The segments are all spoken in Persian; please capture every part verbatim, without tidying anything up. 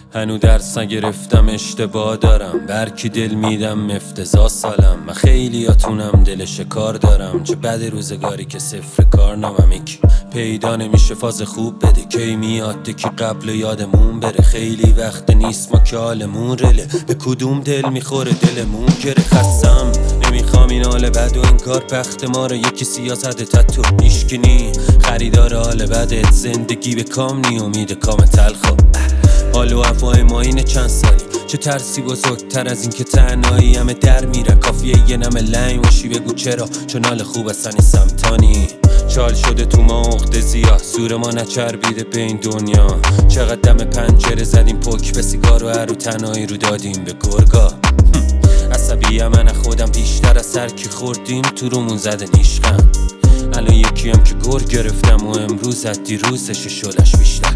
هنو درس نگرفتم اشتباه دارم، برکی دل میدم افتضاح سالم. من خیلیاتونم دل شکار دارم، چه بد روزگاری که صفر کار نامم. یکی پیدا نمیشه فاز خوب بده، کی میاد که قبل یادمون بره. خیلی وقت نیست ما که حالمون رله، به کدوم دل میخوره دلمون گره. خستم نمیخوام این حال بد و این کار بخت ما رو یکی سیاست تتو میشکنی. خریدار حال بدت زندگی به کام نی، امید کام تلخو. حال و هوای ما اینه چند سالی، چه ترسی بزرگتر از این که تنهایی همه در میره. کافیه یه نمه لنگ باشی بگو چرا، چون حال خوب اصلا این سمتانی. چال شده تو ما عقده زیاد، سور ما نچربیده به این دنیا. چقدر دم پنجره زدیم پک به سیگار و هرو تنهایی رو دادیم به گرگا. عصبی من خودم بیشتر از سر که خوردیم تو رومون زده نیشخند. الان یکی هم که گر گرفتم و امروز از دیروزش شلش بیشتر.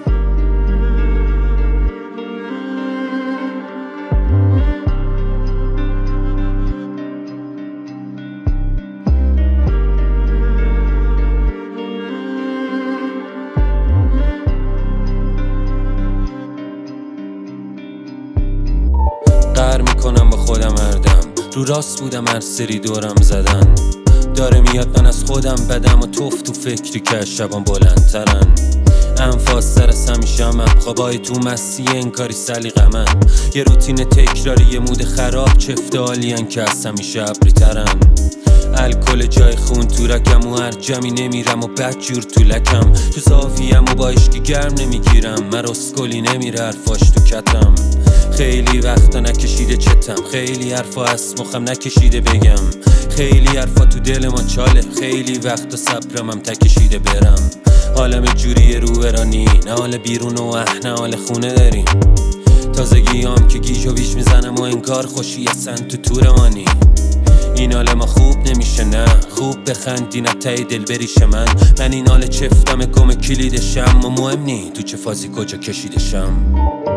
قهر میکنم با خودم هردم، رو راست بودم هر سری دورم زدن. داره میاد من از خودم بدم و توف تو فکری که از شبان بلندترن. انفاس سر از همیشه همم، خوابای تو مسیح انکاری سلیقه من. یه روتین تکراری یه مود خراب، چفت عالین که از همیشه ابری ترن. الکل جای خون تو رکم و هر جمعی نمیرم و بد جور تو لکم. تو زاویم و با عشقی گرم نمیگیرم، من رسکلی نمیره حرفاش تو کتم. خیلی وقتا نکشیده چتم، خیلی حرفا از مخم نکشیده بگم. خیلی حرفا تو دل ما چاله، خیلی وقتا صبرم هم تکشیده برم. حالم جوریه رو برانی، نه حال بیرون و اه نه حال خونه داریم. تازگی هم که گیج و بیش میزنم و انکار خوشی اصلا تو تورمانی. این حال ما خوب نمیشه نه، خوب بخندی نه تای دل بریشه من. من این حال چفتم گم کلیدشم و مهم نی تو چه فازی کجا کشیدشم.